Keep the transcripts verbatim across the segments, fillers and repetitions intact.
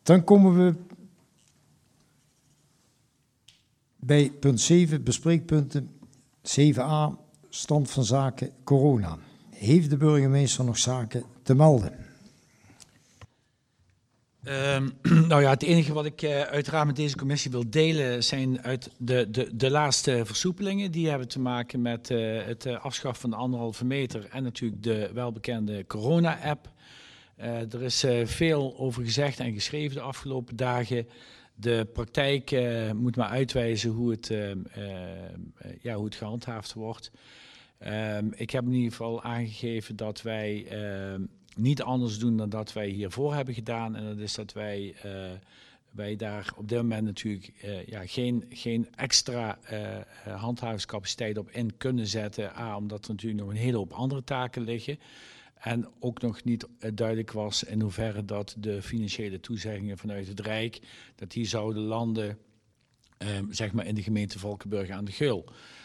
Dan komen we bij punt zeven, bespreekpunten. zeven a, stand van zaken corona. Heeft de burgemeester nog zaken te melden? Um, nou ja, het enige wat ik uh, uiteraard met deze commissie wil delen zijn uit de, de, de laatste versoepelingen. Die hebben te maken met uh, het uh, afschaffen van de anderhalve meter en natuurlijk de welbekende corona-app. Uh, er is uh, veel over gezegd en geschreven de afgelopen dagen. De praktijk uh, moet maar uitwijzen hoe het, uh, uh, ja, hoe het gehandhaafd wordt. Uh, ik heb in ieder geval aangegeven dat wij uh, niet anders doen dan dat wij hiervoor hebben gedaan. En dat is dat wij, uh, wij daar op dit moment natuurlijk uh, ja, geen, geen extra uh, handhavingscapaciteit op in kunnen zetten. A, omdat er natuurlijk nog een hele hoop andere taken liggen. En ook nog niet uh, duidelijk was in hoeverre dat de financiële toezeggingen vanuit het Rijk, dat die zouden landen uh, zeg maar in de gemeente Valkenburg aan de Geul.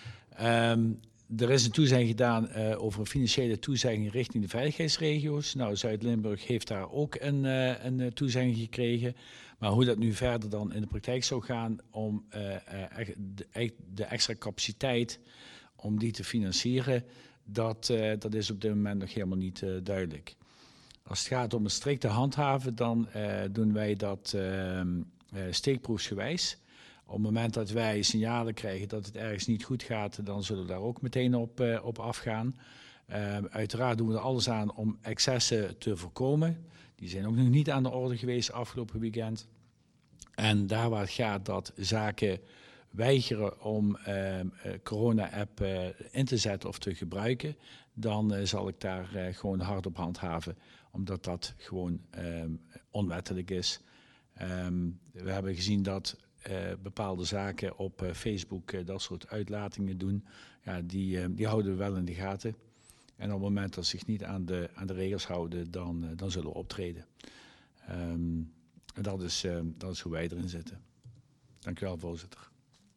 Um, Er is een toezegging gedaan uh, over een financiële toezegging richting de veiligheidsregio's. Nou, Zuid-Limburg heeft daar ook een, uh, een toezegging gekregen. Maar hoe dat nu verder dan in de praktijk zou gaan om uh, uh, de, de extra capaciteit om die te financieren, dat, uh, dat is op dit moment nog helemaal niet uh, duidelijk. Als het gaat om een strikte handhaven, dan uh, doen wij dat uh, uh, steekproefsgewijs. Op het moment dat wij signalen krijgen dat het ergens niet goed gaat, dan zullen we daar ook meteen op, uh, op afgaan. Uh, uiteraard doen we er alles aan om excessen te voorkomen. Die zijn ook nog niet aan de orde geweest afgelopen weekend. En daar waar het gaat dat zaken weigeren om uh, uh, corona-app uh, in te zetten of te gebruiken, dan uh, zal ik daar uh, gewoon hard op handhaven, omdat dat gewoon uh, onwettelijk is. Um, we hebben gezien dat Uh, bepaalde zaken op uh, Facebook uh, dat soort uitlatingen doen, ja, die, uh, die houden we wel in de gaten. En op het moment dat ze zich niet aan de, aan de regels houden, dan, uh, dan zullen we optreden. Um, en dat is, uh, dat is hoe wij erin zitten. Dank u wel, voorzitter.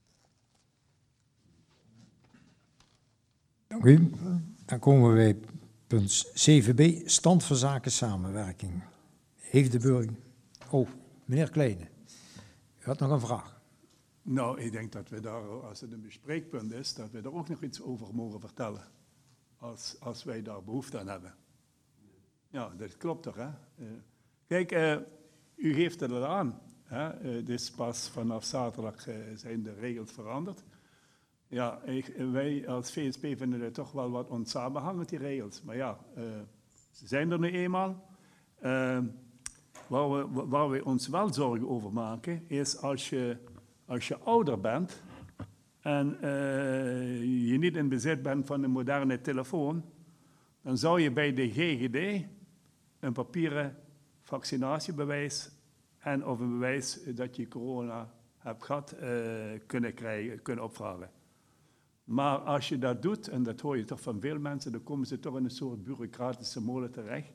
Dank u. Dan komen we bij punt zeven b, stand van zaken samenwerking. Heeft de burger... Oh, meneer Kleine. U had nog een vraag. Nou, ik denk dat we daar, als het een bespreekpunt is, dat we daar ook nog iets over mogen vertellen. Als, als wij daar behoefte aan hebben. Ja, dat klopt toch, hè? Uh, kijk, uh, u geeft het al aan. Hè? Uh, dus pas vanaf zaterdag uh, zijn de regels veranderd. Ja, ik, wij als V S P vinden het toch wel wat onsamenhangend, die regels. Maar ja, uh, ze zijn er nu eenmaal. Uh, Waar we, waar we ons wel zorgen over maken, is als je, als je ouder bent en uh, je niet in bezit bent van een moderne telefoon, dan zou je bij de G G D een papieren vaccinatiebewijs en of een bewijs dat je corona hebt gehad uh, kunnen krijgen, kunnen opvragen. Maar als je dat doet, en dat hoor je toch van veel mensen, dan komen ze toch in een soort bureaucratische molen terecht.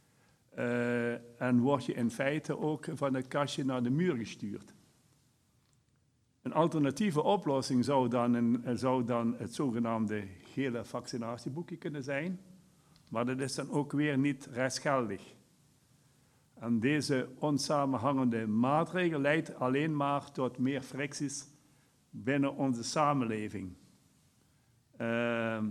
Uh, en word je in feite ook van het kastje naar de muur gestuurd. Een alternatieve oplossing zou dan, een, zou dan het zogenaamde gele vaccinatieboekje kunnen zijn, maar dat is dan ook weer niet rechtsgeldig. En deze onsamenhangende maatregel leidt alleen maar tot meer fricties binnen onze samenleving. Uh,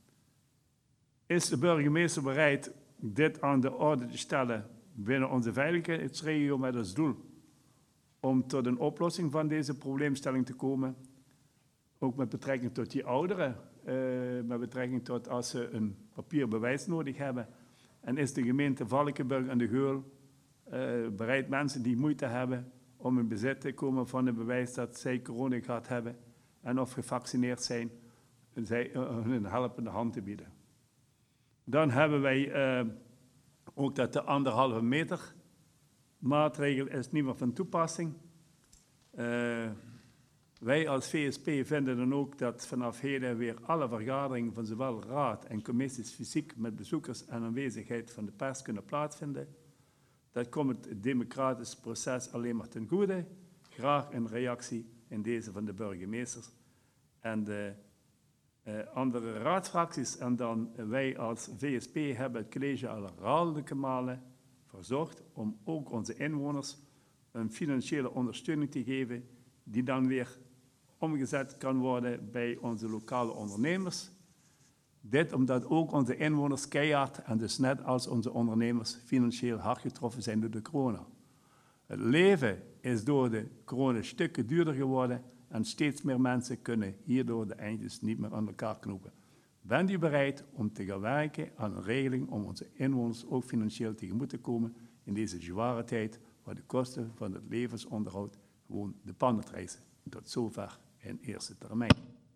is de burgemeester bereid dit aan de orde te stellen binnen onze veiligheidsregio met als doel om tot een oplossing van deze probleemstelling te komen, ook met betrekking tot die ouderen, uh, met betrekking tot als ze een papierbewijs nodig hebben. En is de gemeente Valkenburg en de Geul uh, bereid mensen die moeite hebben om in bezit te komen van een bewijs dat zij corona gehad hebben en of gevaccineerd zijn, zij uh, een helpende hand te bieden. Dan hebben wij uh, ook dat de anderhalve meter maatregel is niet meer van toepassing. Uh, wij als V S P vinden dan ook dat vanaf heden weer alle vergaderingen van zowel raad en commissies fysiek met bezoekers en aanwezigheid van de pers kunnen plaatsvinden. Dat komt het democratisch proces alleen maar ten goede. Graag een reactie in deze van de burgemeesters en de Uh, andere raadsfracties en dan uh, wij als V S P hebben het college al herhaaldelijke malen verzocht om ook onze inwoners een financiële ondersteuning te geven die dan weer omgezet kan worden bij onze lokale ondernemers. Dit omdat ook onze inwoners keihard en dus net als onze ondernemers financieel hard getroffen zijn door de corona. Het leven is door de corona stukken duurder geworden en steeds meer mensen kunnen hierdoor de eindjes niet meer aan elkaar knopen. Bent u bereid om te gaan werken aan een regeling om onze inwoners ook financieel tegemoet te komen in deze zware tijd waar de kosten van het levensonderhoud gewoon de pannen reizen? Tot zover in eerste termijn.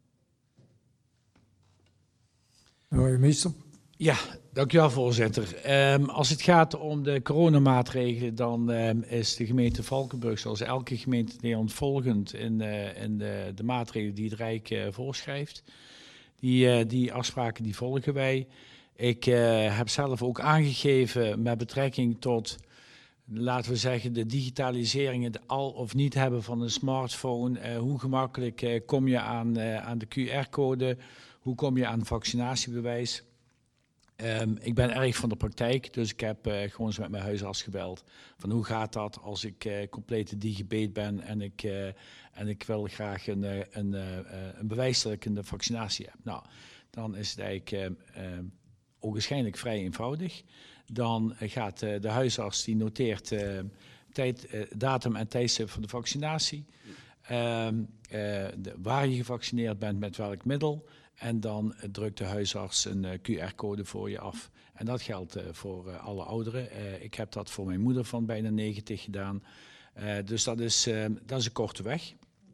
Meester. Ja, dankjewel voorzitter. Um, als het gaat om de coronamaatregelen, dan um, is de gemeente Valkenburg, zoals elke gemeente in Nederland, volgend in, uh, in de, de maatregelen die het Rijk uh, voorschrijft. Die, uh, die afspraken die volgen wij. Ik uh, heb zelf ook aangegeven met betrekking tot, laten we zeggen, de digitalisering, het al of niet hebben van een smartphone. Uh, hoe gemakkelijk uh, kom je aan, uh, aan de Q R-code? Hoe kom je aan vaccinatiebewijs? Um, ik ben erg van de praktijk, dus ik heb uh, gewoon eens met mijn huisarts gebeld. Van hoe gaat dat als ik uh, compleet digibet ben en ik, uh, en ik wil graag een, uh, een, uh, een bewijs dat ik een vaccinatie heb. Nou, dan is het eigenlijk uh, uh, ogenschijnlijk vrij eenvoudig. Dan uh, gaat uh, de huisarts, die noteert uh, tijd, uh, datum en tijdstip van de vaccinatie. Um, uh, de, waar je gevaccineerd bent, met welk middel. En dan drukt de huisarts een uh, Q R-code voor je af. En dat geldt uh, voor uh, alle ouderen. Uh, ik heb dat voor mijn moeder van bijna negentig gedaan. Uh, dus dat is, uh, dat is een korte weg.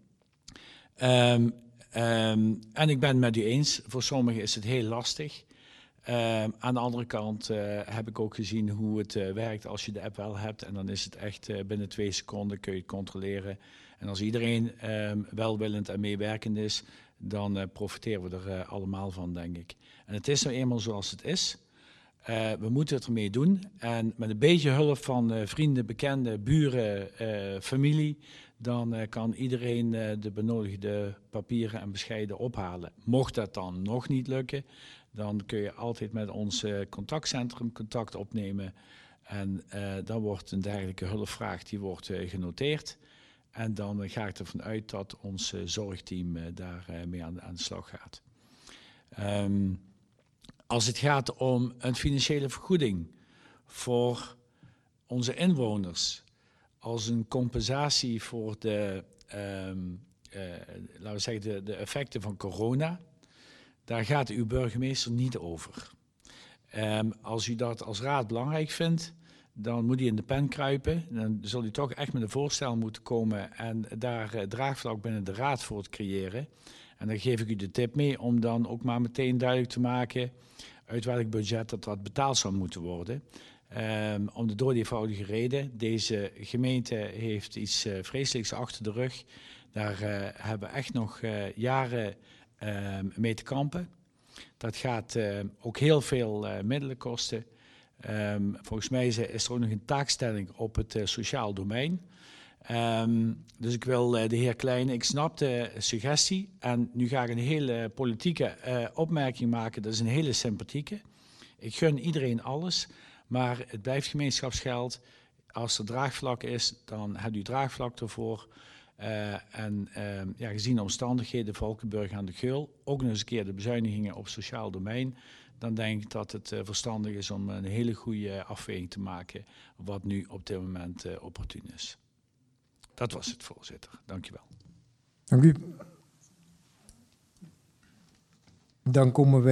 Um, um, en ik ben het met u eens. Voor sommigen is het heel lastig. Um, aan de andere kant uh, heb ik ook gezien hoe het uh, werkt als je de app wel hebt. En dan is het echt uh, binnen twee seconden kun je het controleren. En als iedereen um, welwillend en meewerkend is, dan uh, profiteren we er uh, allemaal van, denk ik. En het is nou eenmaal zoals het is. Uh, we moeten het ermee doen. En met een beetje hulp van uh, vrienden, bekenden, buren, uh, familie, dan uh, kan iedereen uh, de benodigde papieren en bescheiden ophalen. Mocht dat dan nog niet lukken, dan kun je altijd met ons uh, contactcentrum contact opnemen. En uh, dan wordt een dergelijke hulpvraag die wordt uh, genoteerd. En dan ga ik ervan uit dat ons uh, zorgteam uh, daar uh, mee aan, aan de slag gaat. Um, als het gaat om een financiële vergoeding voor onze inwoners, als een compensatie voor de, um, uh, laten we zeggen, de, de effecten van corona, daar gaat uw burgemeester niet over. Um, als u dat als raad belangrijk vindt, dan moet hij in de pen kruipen. Dan zal hij toch echt met een voorstel moeten komen en daar uh, draagvlak binnen de raad voor te creëren. En dan geef ik u de tip mee om dan ook maar meteen duidelijk te maken uit welk budget dat, dat betaald zou moeten worden. Um, om de doodeenvoudige reden, deze gemeente heeft iets uh, vreselijks achter de rug. Daar uh, hebben we echt nog uh, jaren uh, mee te kampen. Dat gaat uh, ook heel veel uh, middelen kosten. Um, volgens mij is er ook nog een taakstelling op het uh, sociaal domein. Um, dus ik wil uh, de heer Kleine, ik snap de suggestie en nu ga ik een hele politieke uh, opmerking maken. Dat is een hele sympathieke. Ik gun iedereen alles, maar het blijft gemeenschapsgeld. Als er draagvlak is, dan hebt u draagvlak ervoor. Uh, en uh, ja, gezien de omstandigheden, Valkenburg aan de Geul, ook nog eens een keer de bezuinigingen op sociaal domein, dan denk ik dat het uh, verstandig is om een hele goede afweging te maken wat nu op dit moment uh, opportun is. Dat was het, voorzitter. Dank je wel. Dank u. Dan komen wij